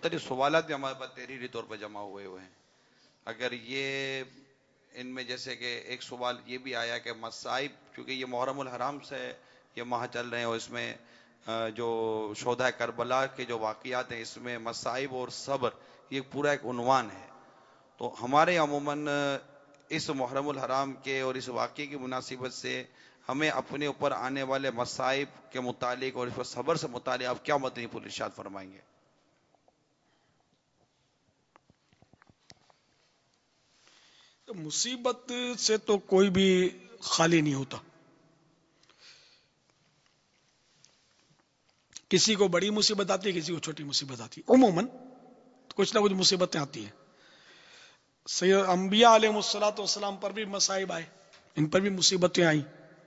مختلف سوالات بھی ہمارے پاس تحریری طور پر جمع ہوئے ہیں. اگر یہ ان میں جیسے کہ ایک سوال یہ بھی آیا کہ مصائب، چونکہ یہ محرم الحرام سے یہ ماہ چل رہے ہیں اور اس میں جو شہداء کربلا کے جو واقعات ہیں اس میں مصائب اور صبر یہ پورا ایک عنوان ہے. تو ہمارے عموماً اس محرم الحرام کے اور اس واقعے کی مناسبت سے ہمیں اپنے اوپر آنے والے مصائب کے متعلق اور اس پر صبر سے متعلق آپ کیا مدنی پھول ارشاد فرمائیں گے؟ مصیبت سے تو کوئی بھی خالی نہیں ہوتا. کسی کو بڑی مصیبت آتی ہے، کسی کو چھوٹی مصیبت آتی ہے. عموماً کچھ نہ کچھ مصیبتیں آتی ہیں. سید انبیاء علیہ الصلوۃ والسلام پر بھی مصائب آئے، ان پر بھی مصیبتیں آئیں.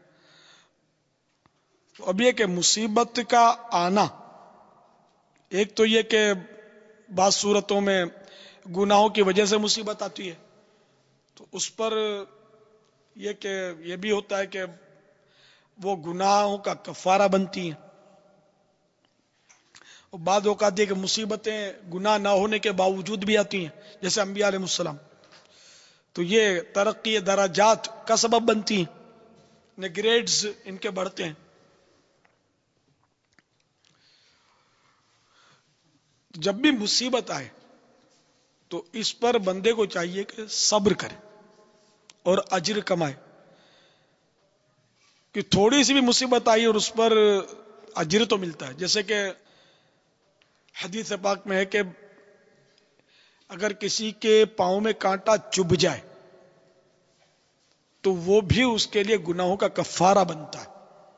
تو اب یہ کہ مصیبت کا آنا، ایک تو یہ کہ بعض صورتوں میں گناہوں کی وجہ سے مصیبت آتی ہے، تو اس پر یہ کہ یہ بھی ہوتا ہے کہ وہ گناہوں کا کفارہ بنتی ہیں. اور بعض اوقات یہ کہ مصیبتیں گناہ نہ ہونے کے باوجود بھی آتی ہیں، جیسے انبیاء علیہ السلام، تو یہ ترقی درجات کا سبب بنتی ہیں، گریڈز ان کے بڑھتے ہیں. جب بھی مصیبت آئے تو اس پر بندے کو چاہیے کہ صبر کرے اور اجر کمائے. کہ تھوڑی سی بھی مصیبت آئی اور اس پر اجر تو ملتا ہے. جیسے کہ حدیث پاک میں ہے کہ اگر کسی کے پاؤں میں کانٹا چبھ جائے تو وہ بھی اس کے لیے گناہوں کا کفارہ بنتا ہے.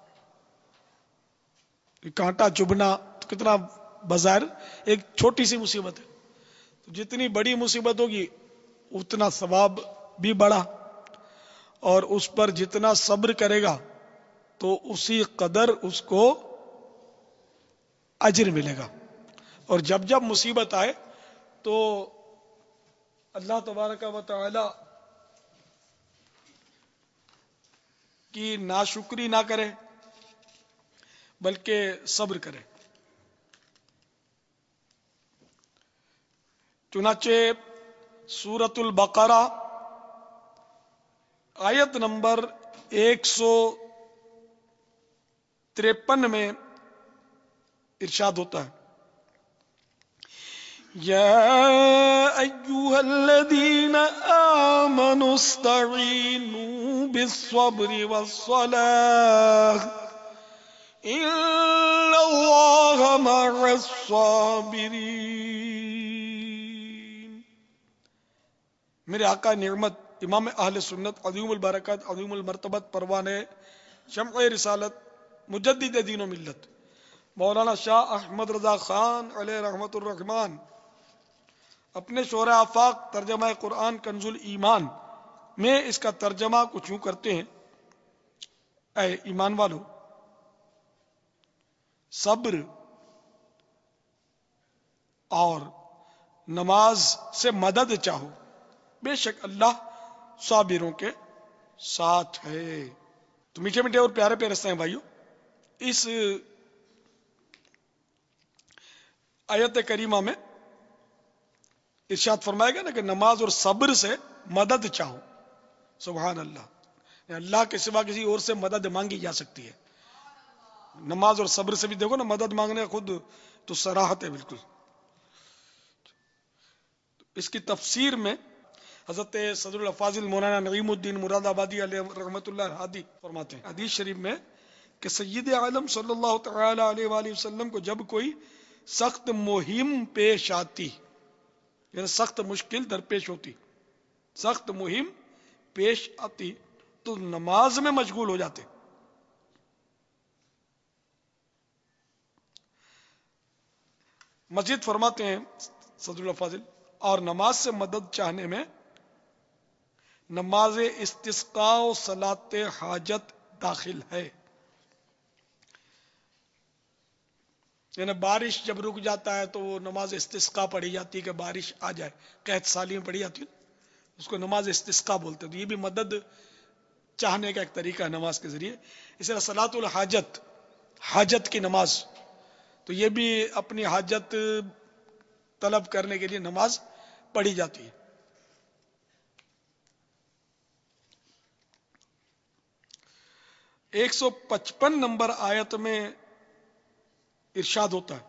کانٹا چبھنا تو کتنا بظاہر ایک چھوٹی سی مصیبت ہے، تو جتنی بڑی مصیبت ہوگی اتنا ثواب بھی بڑھا، اور اس پر جتنا صبر کرے گا تو اسی قدر اس کو اجر ملے گا. اور جب جب مصیبت آئے تو اللہ تبارک و تعالی کی ناشکری نہ کرے بلکہ صبر کرے. چنانچہ سورۃ البقرہ آیت نمبر 153 میں ارشاد ہوتا ہے، یا ایھا الذین آمنوا استعینوا بالصبر والصلاۃ ان اللہ مع الصابرین. میرے آقا نعمت امام اہل سنت عظیم البرکات عظیم المرتبت پروان شمع رسالت مجدد دین و ملت مولانا شاہ احمد رضا خان علیہ رحمت الرحمان اپنے شعر آفاق ترجمہ قرآن کنز الایمان میں اس کا ترجمہ کچھ یوں کرتے ہیں، اے ایمان والو، صبر اور نماز سے مدد چاہو، بے شک اللہ صابروں کے ساتھ ہے. تو میٹھے میٹھے اور پیارے پیارے رستے ہیں بھائیو، اس آیت کریمہ میں ارشاد فرمائے گا نا کہ نماز اور صبر سے مدد چاہو. سبحان اللہ، اللہ کے سوا کسی اور سے مدد مانگی جا سکتی ہے. نماز اور صبر سے بھی دیکھو نا، مدد مانگنے خود تو صراحت ہے بالکل. اس کی تفسیر میں حضرت صدر الافاضل مولانا نعیم الدین مراد آبادی علیہ رحمۃ اللہ الحادی فرماتے ہیں حدیث شریف میں کہ سید عالم صلی اللہ تعالی علیہ وآلہ وسلم کو جب کوئی سخت مہم پیش آتی، یعنی سخت مشکل درپیش ہوتی، سخت مہم پیش آتی تو نماز میں مشغول ہو جاتے. مزید فرماتے ہیں صدر الافاضل، اور نماز سے مدد چاہنے میں نماز استسقاء و صلاۃ حاجت داخل ہے. یعنی بارش جب رک جاتا ہے تو وہ نماز استسقاء پڑھی جاتی ہے کہ بارش آ جائے، قحط سالی میں پڑھی جاتی ہے، اس کو نماز استسقاء بولتے ہیں. تو یہ بھی مدد چاہنے کا ایک طریقہ ہے نماز کے ذریعے. اس طرح صلاۃ الحاجت، حاجت کی نماز، تو یہ بھی اپنی حاجت طلب کرنے کے لیے نماز پڑھی جاتی ہے. 155 نمبر آیت میں ارشاد ہوتا ہے،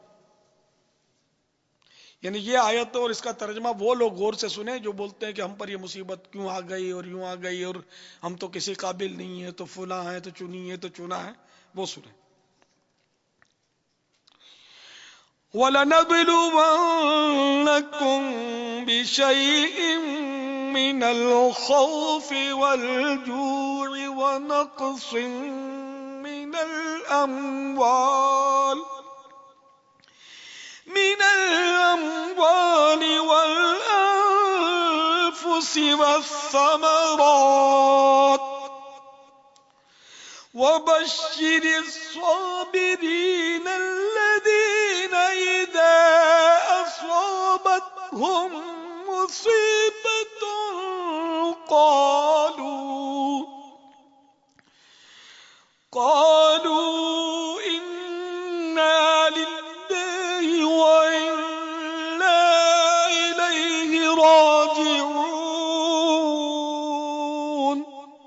یعنی یہ آیت اور اس کا ترجمہ وہ لوگ غور سے سنیں جو بولتے ہیں کہ ہم پر یہ مصیبت کیوں آ گئی اور یوں آ گئی اور ہم تو کسی قابل نہیں ہے، تو فلاں ہے تو چنی ہے تو چنا ہے، وہ سنیں. وَلَنَبْلُوَنَّكُمْ بِشَيْءٍ مِّنَ الْخَوْفِ وَالْجُوعِ وَنَقْصٍ مِّنَ الْأَمْوَالِ وَالْأَنفُسِ وَالثَّمَرَاتِ وَبَشِّرِ الصَّابِرِينَ الَّذِينَ إِذَا أَصَابَتْهُم مُّصِيبَةٌ قَالُوا إِنَّا لِلَّهِ وَإِنَّا إِلَيْهِ رَاجِعُونَ.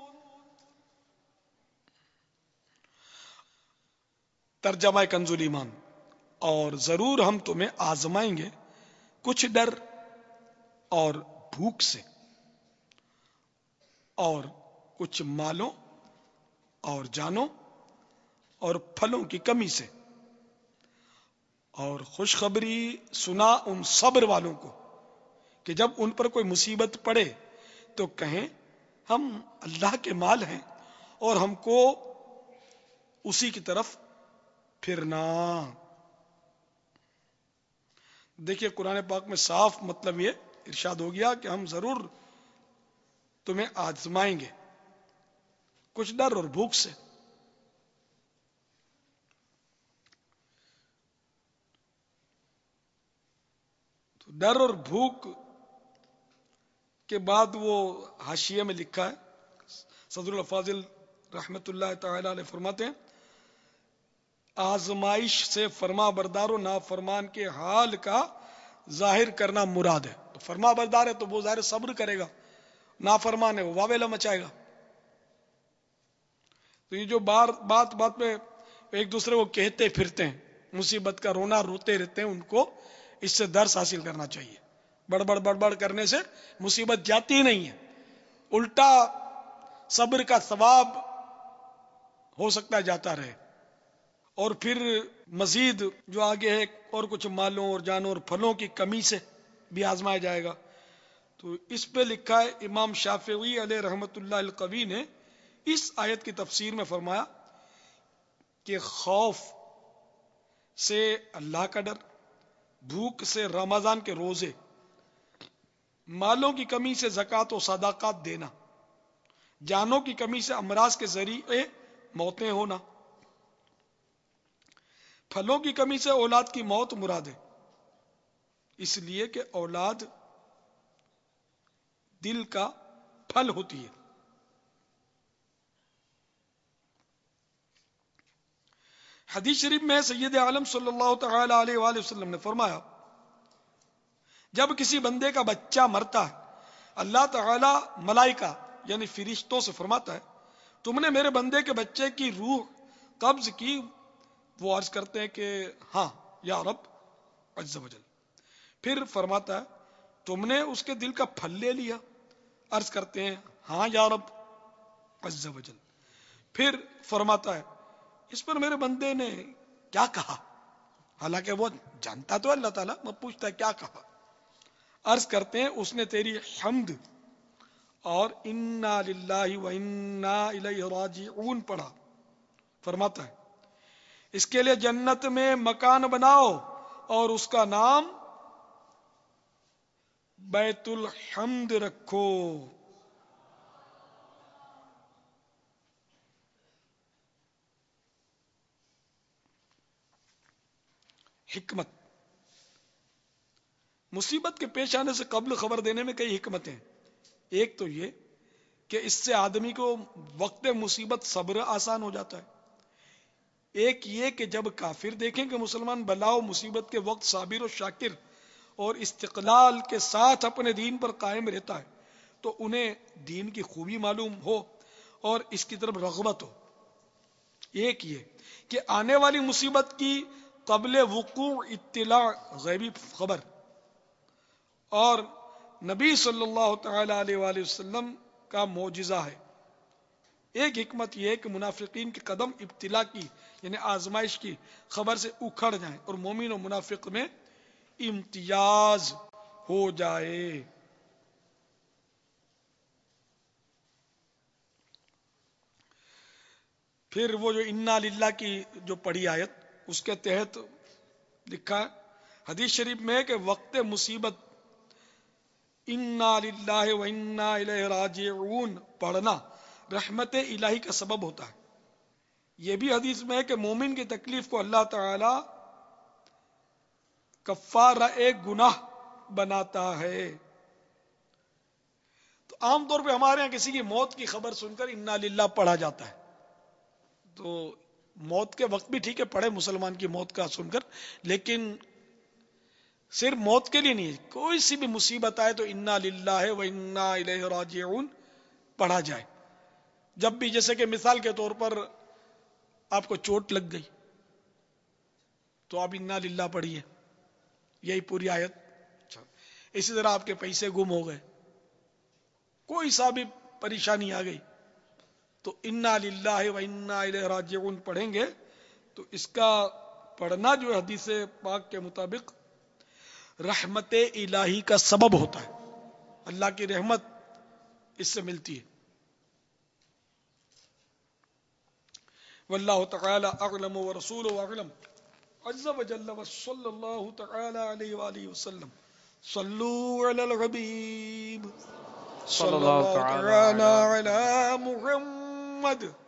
ترجمہ کنز ایمان. اور ضرور ہم تمہیں آزمائیں گے کچھ ڈر اور بھوک سے، اور کچھ مالوں اور جانوں اور پھلوں کی کمی سے، اور خوشخبری سنا ان صبر والوں کو کہ جب ان پر کوئی مصیبت پڑے تو کہیں ہم اللہ کے مال ہیں اور ہم کو اسی کی طرف پھرنا. دیکھیے قرآن پاک میں صاف مطلب یہ ارشاد ہو گیا کہ ہم ضرور تمہیں آزمائیں گے کچھ ڈر اور بھوک سے. تو ڈر اور بھوک کے بعد وہ حاشیے میں لکھا ہے، صدر الفاضل رحمت اللہ تعالی علیہ فرماتے ہیں آزمائش سے فرما بردار و نافرمان کے حال کا ظاہر کرنا مراد ہے. تو فرما بردار ہے تو وہ ظاہر صبر کرے گا، نافرمان ہے وہ واویلا مچائے گا. تو یہ جو بات میں ایک دوسرے کو کہتے پھرتے ہیں، مصیبت کا رونا روتے رہتے ہیں، ان کو اس سے درس حاصل کرنا چاہیے. بڑبڑ کرنے سے مصیبت جاتی نہیں ہے، الٹا صبر کا ثواب ہو سکتا ہے جاتا رہے. اور پھر مزید جو آگے ہے اور کچھ مالوں اور جانوں اور پھلوں کی کمی سے بھی آزمایا جائے گا. تو اس پہ لکھا ہے امام شافعی علیہ رحمت اللہ القوی نے اس آیت کی تفسیر میں فرمایا کہ خوف سے اللہ کا ڈر، بھوک سے رمضان کے روزے، مالوں کی کمی سے زکوٰۃ و صدقات دینا، جانوں کی کمی سے امراض کے ذریعے موتیں ہونا، پھلوں کی کمی سے اولاد کی موت مراد ہے، اس لیے کہ اولاد دل کا پھل ہوتی ہے. حدیث شریف میں سید عالم صلی اللہ تعالی علیہ وآلہ وسلم نے فرمایا جب کسی بندے کا بچہ مرتا ہے اللہ تعالی ملائکہ یعنی فرشتوں سے فرماتا ہے تم نے میرے بندے کے بچے کی روح قبض کی؟ وہ عرض کرتے ہیں کہ ہاں یا رب عز و جل. پھر فرماتا ہے تم نے اس کے دل کا پھل لے لیا؟ عرض کرتے ہیں ہاں یا رب عز و جل. پھر فرماتا ہے اس پر میرے بندے نے کیا کہا؟ حالانکہ وہ جانتا تو اللہ تعالیٰ، وہ پوچھتا ہے کیا کہا؟ عرض کرتے ہیں اس نے تیری حمد اور انا للہ و انا الیہ راجعون پڑھا. فرماتا ہے اس کے لیے جنت میں مکان بناؤ اور اس کا نام بیت الحمد رکھو. حکمت، مصیبت کے پیش آنے سے قبل خبر دینے میں کئی حکمتیں. ایک تو یہ کہ اس سے آدمی کو وقت مصیبت صبر آسان ہو جاتا ہے. ایک یہ کہ جب کافر دیکھیں کہ مسلمان بلا و مصیبت کے وقت صابر و شاکر اور استقلال کے ساتھ اپنے دین پر قائم رہتا ہے تو انہیں دین کی خوبی معلوم ہو اور اس کی طرف رغبت ہو. ایک یہ کہ آنے والی مصیبت کی قبل وقوع اطلاع غیبی خبر، اور نبی صلی اللہ تعالی علیہ وآلہ وسلم کا معجزہ ہے. ایک حکمت یہ ہے کہ منافقین کے قدم ابتلا کی یعنی آزمائش کی خبر سے اکھڑ جائیں اور مومن و منافق میں امتیاز ہو جائے. پھر وہ جو انا للہ کی جو پڑھی آیت اس کے تحت لکھا ہے حدیث شریف میں کہ وقت مصیبت انا للہ و انا الیہ راجعون پڑھنا رحمت الہی کا سبب ہوتا ہے. یہ بھی حدیث میں ہے کہ مومن کی تکلیف کو اللہ تعالی کفارہ ایک گناہ بناتا ہے. تو عام طور پہ ہمارے ہاں کسی کی موت کی خبر سن کر انا للہ پڑھا جاتا ہے، تو موت کے وقت بھی ٹھیک ہے پڑھے مسلمان کی موت کا سن کر، لیکن صرف موت کے لیے نہیں، کوئی سی بھی مصیبت آئے تو انا للہ و انا الیہ راجعون پڑھا جائے. جب بھی جیسے کہ مثال کے طور پر آپ کو چوٹ لگ گئی تو آپ انا للہ پڑھیے، یہی پوری آیت. اسی طرح آپ کے پیسے گم ہو گئے، کوئی سا بھی پریشانی آ گئی تو انا للہ و انا الیہ راجعون پڑھیں گے تو اس کا پڑھنا جو حدیث پاک کے مطابق رحمت الہی کا سبب ہوتا ہے، اللہ کی رحمت اس سے ملتی ہے. واللہ تعالی اعلم ورسولہ اعلم عز وجل وصلی اللہ تعالی علیہ وآلہ وسلم. صلوا علی الحبیب صلی اللہ تعالی علی محمد